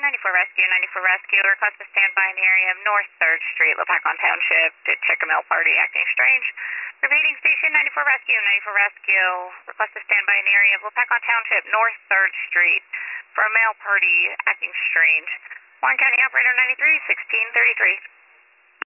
94 Rescue, 94 Rescue. Request to stand by in the area of North 3rd Street, Lopakon Township, to check a mail party acting strange. Repeating station 94 Rescue, 94 Rescue. Request to stand by in the area of Lopakon Township, North 3rd Street, for a mail party acting strange. Warren County Operator 93, 1633.